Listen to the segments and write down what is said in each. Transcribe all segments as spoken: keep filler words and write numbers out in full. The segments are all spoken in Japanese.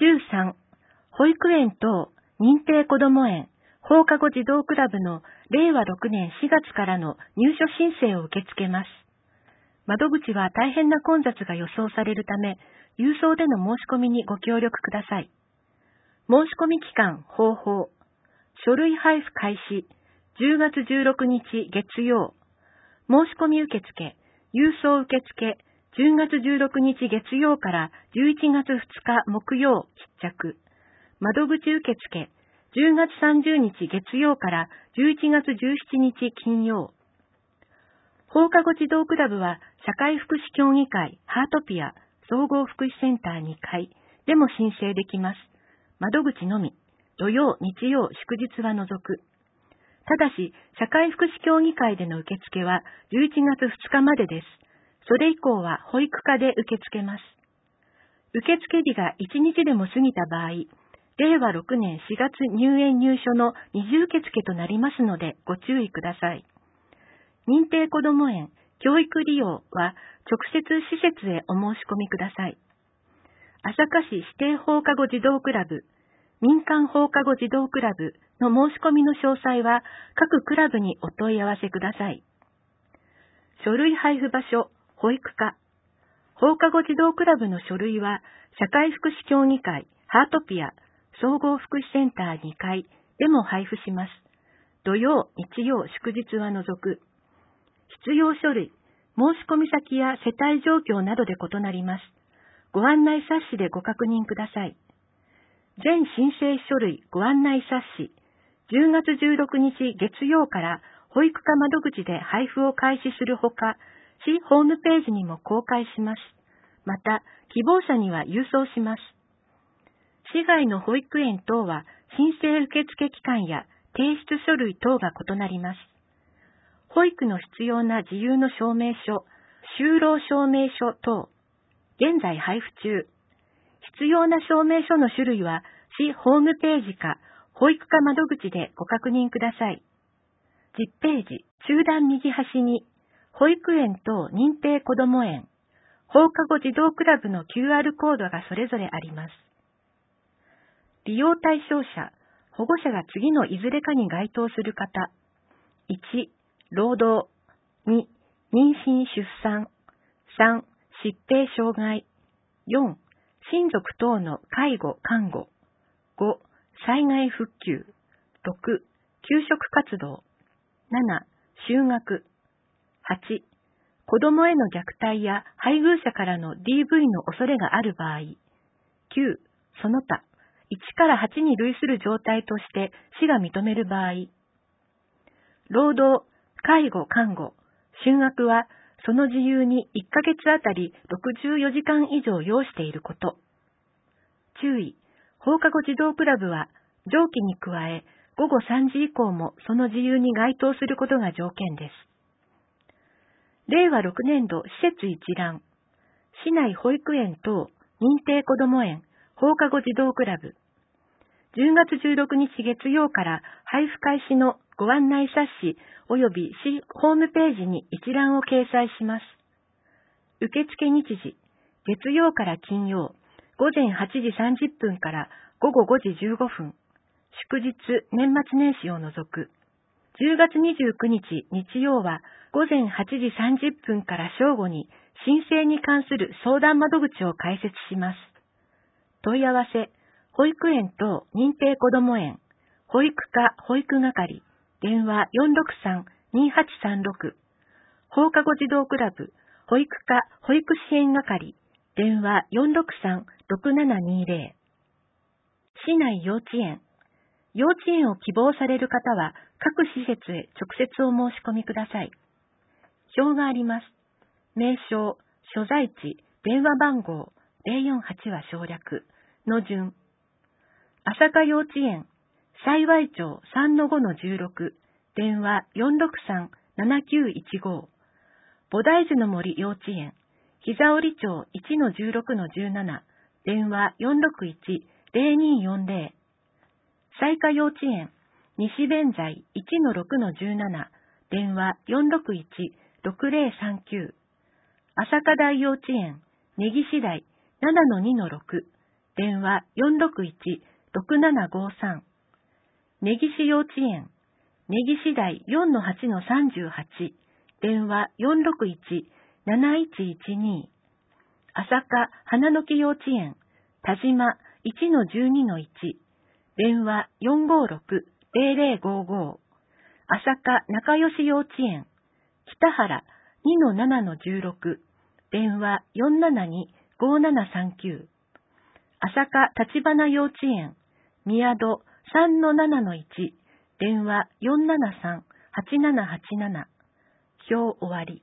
じゅうさん、保育園等認定こども園放課後児童クラブのれいわろくねんしがつからの入所申請を受け付けます。窓口は大変な混雑が予想されるため、郵送での申し込みにご協力ください。申し込み期間、方法。書類配布開始、じゅうがつじゅうろくにち月曜。申し込み受付、郵送受付、じゅうがつじゅうろくにち月曜からじゅういちがつふつか木曜必着。窓口受付、じゅうがつさんじゅうにち月曜からじゅういちがつじゅうしちにち金曜。放課後児童クラブは社会福祉協議会ハートピア総合福祉センターにかいでも申請できます。窓口のみ、土曜、日曜、祝日は除く。ただし、社会福祉協議会での受付はじゅういちがつふつかまでです。それ以降は保育課で受け付けます。受付日がいちにちでも過ぎた場合、れいわろくねんしがつ入園入所の二次受付となりますのでご注意ください。認定こども園、教育利用は直接施設へお申し込みください。朝霞市指定放課後児童クラブ、民間放課後児童クラブの申し込みの詳細は各クラブにお問い合わせください。書類配布場所、保育課。放課後児童クラブの書類は社会福祉協議会ハートピア総合福祉センターにかいでも配布します。土曜、日曜、祝日は除く。必要書類、申し込み先や世帯状況などで異なります。ご案内冊子でご確認ください。全申請書類ご案内冊子、じゅうがつじゅうろくにち月曜から保育課窓口で配布を開始するほか、市ホームページにも公開します。また、希望者には郵送します。市外の保育園等は申請受付期間や提出書類等が異なります。保育の必要な自由の証明書、就労証明書等、現在配布中。必要な証明書の種類は市ホームページか保育課窓口でご確認ください。じゅっページ、中段右端に、保育園等認定こども園、放課後児童クラブの キューアール コードがそれぞれあります。利用対象者、保護者が次のいずれかに該当する方。いち、労働。に、妊娠出産。さん、疾病障害。よん、親族等の介護看護。ご、災害復旧。ろく、給食活動。なな、就学。はち、子供への虐待や配偶者からの ディーブイ の恐れがある場合。きゅう、その他。いちからはちに類する状態として市が認める場合。労働、介護、看護、就学はその自由にいっかげつあたりろくじゅうよじかん以上要していること。注意、放課後児童クラブは上記に加えごごさんじ以降もその自由に該当することが条件です。れいわろくねん度施設一覧、市内保育園等認定こども園放課後児童クラブ。じゅうがつじゅうろくにち月曜から配布開始のご案内冊子及び市ホームページに一覧を掲載します。受付日時、月曜から金曜、ごぜんはちじさんじゅっぷんからごごごじじゅうごふん、祝日、年末年始を除く。じゅうがつにじゅうくにち日曜はごぜんはちじさんじゅっぷんから正午に申請に関する相談窓口を開設します。問い合わせ、保育園等認定こども園、保育課保育係、電話 よんろくさん にはちさんろく、放課後児童クラブ、保育課保育支援係、電話 よんろくさん ろくななにぜろ。市内幼稚園、幼稚園を希望される方は各施設へ直接お申し込みください。表があります。名称、所在地、電話番号、ぜろよんはちは省略の順。朝霞幼稚園、幸町 さんのごのじゅうろく、電話 よんろくさん ななきゅういちご。菩提樹の森幼稚園、膝折町 いちのじゅうろくのじゅうなな、電話 よんろくいち ぜろによんぜろ。彩華幼稚園、西弁財 いちのろくのじゅうなな、電話 よんろくいち ろくぜろさんきゅう。朝霞台幼稚園、根岸台 ななのにのろく、 電話よんろくいちろくななごさん。根岸幼稚園、根岸台 よんのはちのさんじゅうはち。電話よんろくいちなないちいちに。朝霞花の木幼稚園、田島 いちのじゅうにのいち。電話よんごろくぜろぜろごご。朝霞仲良し幼稚園、北原 にのななのじゅうろく。電話よんななにごななさんきゅう。朝霞立花幼稚園、宮戸 さんのななのいち。電話よんななさんはちななはちなな。表終わり。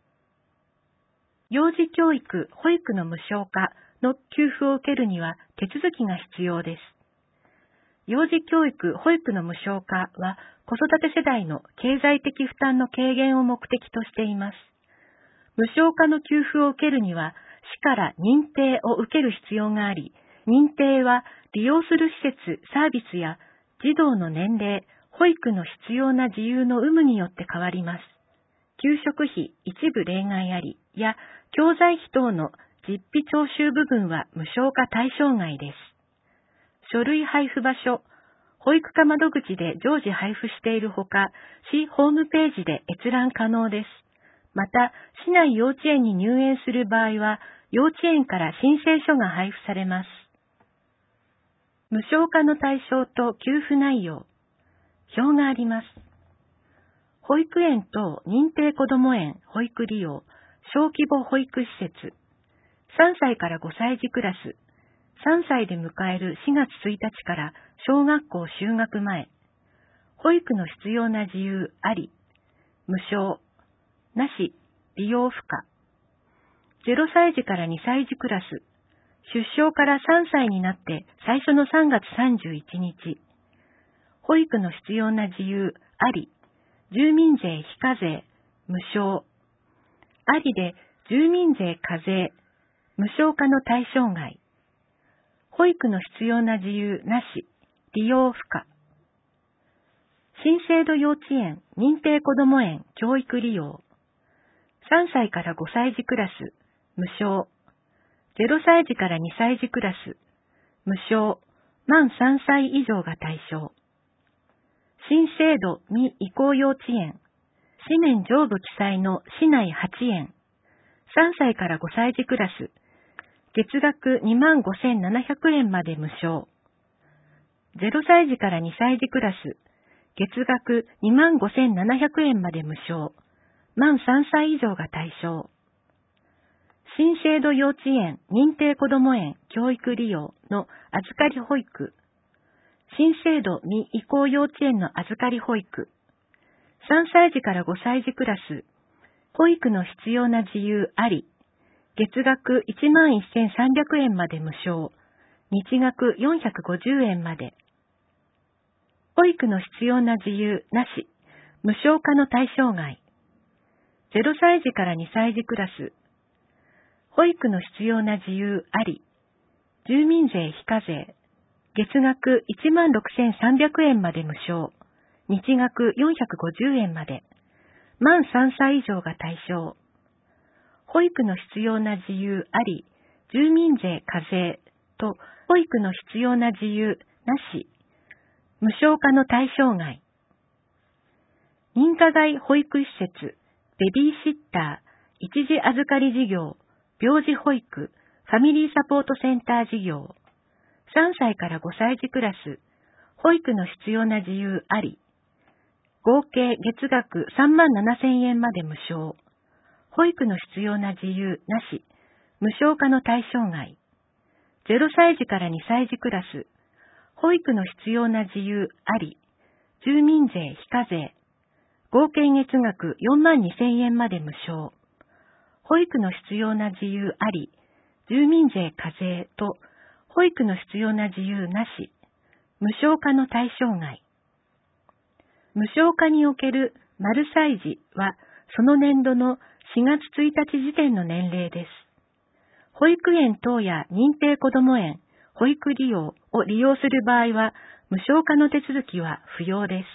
幼児教育・保育の無償化の給付を受けるには手続きが必要です。幼児教育・保育の無償化は子育て世代の経済的負担の軽減を目的としています。無償化の給付を受けるには市から認定を受ける必要があり、認定は利用する施設・サービスや児童の年齢、保育の必要な自由の有無によって変わります。給食費一部例外ありや教材費等の実費徴収部分は無償化対象外です。書類配布場所、保育課窓口で常時配布しているほか、市ホームページで閲覧可能です。また、市内幼稚園に入園する場合は、幼稚園から申請書が配布されます。無償化の対象と給付内容、表があります。保育園等認定こども園保育利用小規模保育施設、さんさいからごさい児クラス、さんさいで迎えるしがつついたちから小学校就学前、保育の必要な自由あり、無償、なし、利用不可、ゼロさい児からにさい児クラス、出生からさんさいになって最初のさんがつさんじゅういちにち、保育の必要な自由あり、住民税非課税、無償、ありで住民税課税、無償化の対象外、保育の必要な自由なし、利用不可、新制度幼稚園、認定こども園、教育利用、さんさいからごさい児クラス、無償、ゼロさい児からにさい児クラス、無償、満さんさい以上が対象。新制度未移行幼稚園、紙面上部記載の市内はちえん、さんさいからごさい児クラス、月額にまんごせんななひゃくえんまで無償。ゼロさい児からにさい児クラス、月額にまんごせんななひゃくえんまで無償。満さんさい以上が対象。新制度幼稚園、認定こども園、教育利用の預かり保育。新制度未移行幼稚園の預かり保育。さんさい児からごさい児クラス、保育の必要な自由あり、月額いちまんせんさんびゃくえんまで無償、日額よんひゃくごじゅうえんまで。保育の必要な自由なし、無償化の対象外。ゼロさい児からにさい児クラス、保育の必要な自由あり、住民税非課税、月額いちまんろくせんさんびゃくえんまで無償、日額よんひゃくごじゅうえんまで、満さんさい以上が対象。保育の必要な自由あり、住民税課税と保育の必要な自由なし、無償化の対象外。認可外保育施設、ベビーシッター、一時預かり事業、病児保育、ファミリーサポートセンター事業、さんさいからごさい児クラス、保育の必要な自由あり、合計月額さんまんななせんえんまで無償、保育の必要な自由なし、無償化の対象外、ゼロさい児からにさい児クラス、保育の必要な自由あり、住民税非課税、合計月額よんまんにせんえんまで無償、保育の必要な自由あり、住民税課税と保育の必要な自由なし、無償化の対象外。無償化における丸歳児はその年度のしがつついたち時点の年齢です。保育園等や認定こども園、保育利用を利用する場合は無償化の手続きは不要です。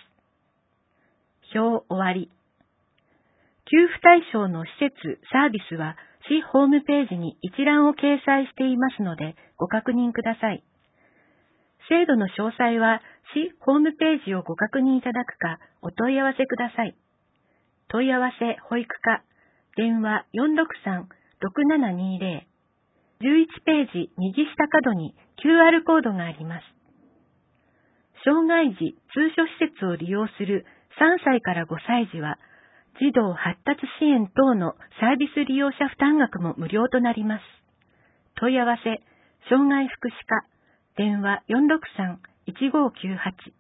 表終わり。給付対象の施設・サービスは市ホームページに一覧を掲載していますのでご確認ください。制度の詳細は市ホームページをご確認いただくかお問い合わせください。問い合わせ保育課、電話 よんろくさん ろくななにゼロ。じゅういちページ右下角に キューアール コードがあります。障害児通所施設を利用するさんさいからごさい児は、児童発達支援等のサービス利用者負担額も無料となります。問い合わせ、障害福祉課、電話 よんろくさん いちごきゅうはち。